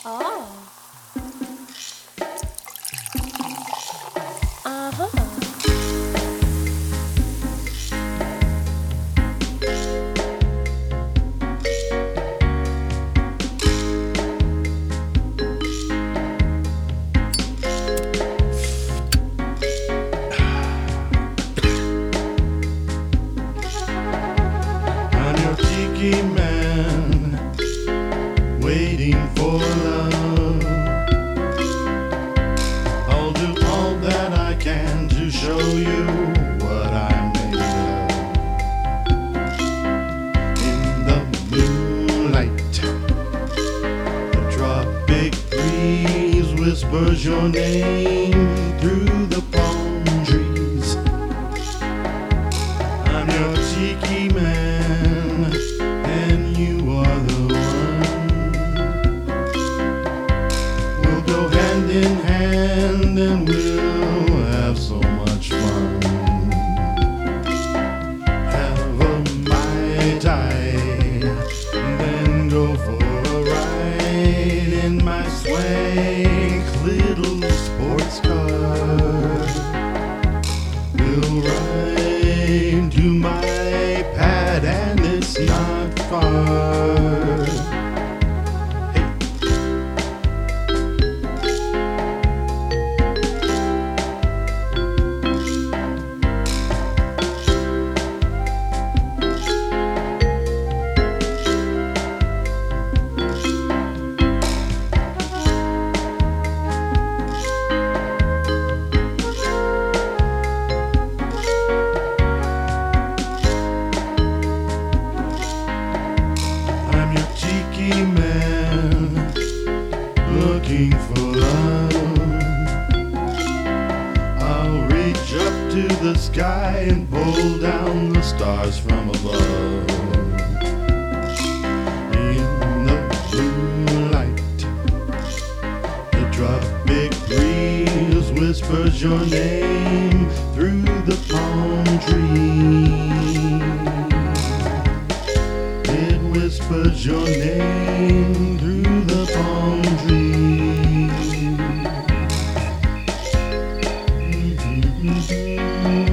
Oh. Uh-huh. I'm your tiki man, waiting for love. I'll do all that I can to show you what I'm made of. In the moonlight, the tropic breeze whispers your name through the palm trees. I'm your tiki man, and you are the one. We'll go hand in hand, and we'll have so much fun. Have a Mai Tai, then go for a ride in my swank little sports car. We'll ride to my pad, and it's not far. Hey. I'm your tiki man, looking for love. I'll reach up to the sky and pull down the stars from above. In the moonlight, the tropic breeze whispers your name through the palm trees. It whispers your name through the palm trees.